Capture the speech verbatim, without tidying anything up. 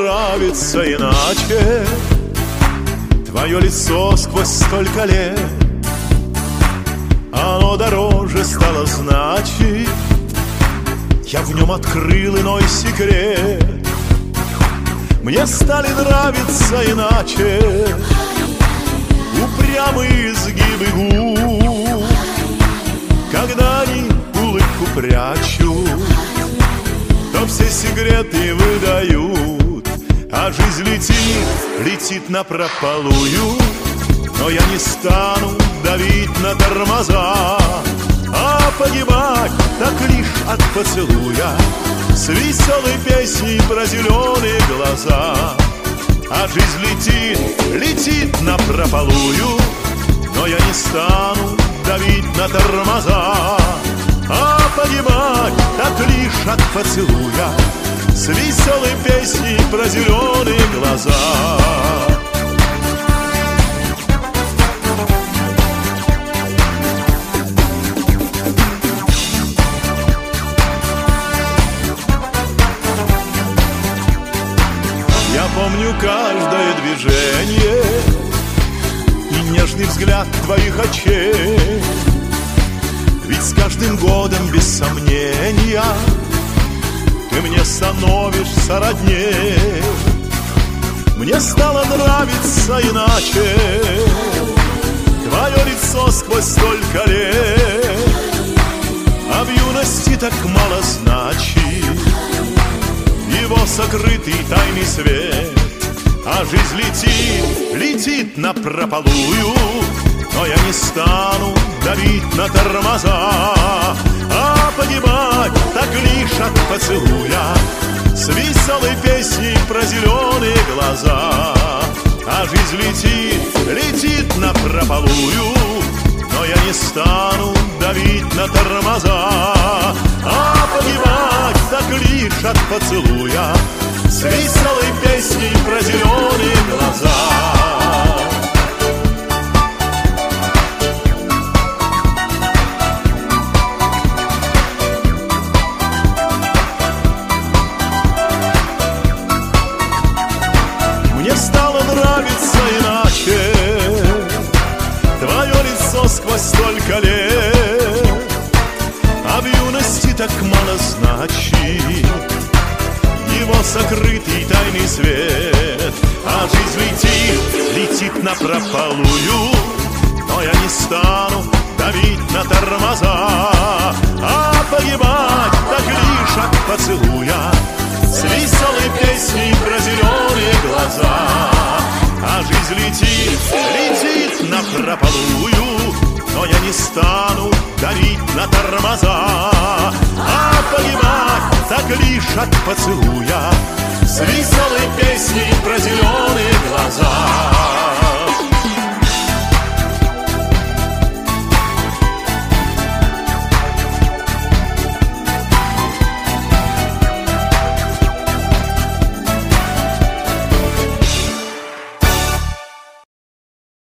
нравится иначе. Твое лицо сквозь столько лет, оно дороже стало значить. Я в нем открыл иной секрет. Мне стали нравиться иначе упрямые изгибы губ, когда они улыбку прячут, то все секреты выдают, а жизнь летит, летит напропалую. Но я не стану давить на тормоза, а погибать так лишь от поцелуя, с веселой песней про зеленые глаза. А жизнь летит, летит напропалую, но я не стану давить на тормоза, а погибать так лишь от поцелуя, с веселой песней про зеленые глаза. Я помню каждое движение и нежный взгляд твоих очей, ведь с каждым годом, без сомнения, ты мне становишься родней. Мне стало нравиться иначе твое лицо сквозь столько лет, а в юности так мало значит его сокрытый тайный свет. А жизнь летит, летит напропалую, но я не стану давить на тормоза, а погибать так лишь от поцелуя, с веселой песней про зеленые глаза. А жизнь летит, летит напропалую, но я не стану давить на тормоза, а погибать так лишь от поцелуя, с веселой песней про зеленые глаза. Мне стало нравиться иначе твое лицо сквозь столько лет, а в юности так мало значит его сокрытый тайный свет. А жизнь летит, летит напропалую, но я не стану давить на тормоза, а погибать так лишь от поцелуя, с веселой песней про зеленые глаза. А жизнь летит, летит напропалую, но я не стану давить на тормоза, а погибать так лишь от поцелуя, с веселой песней про зеленые глаза.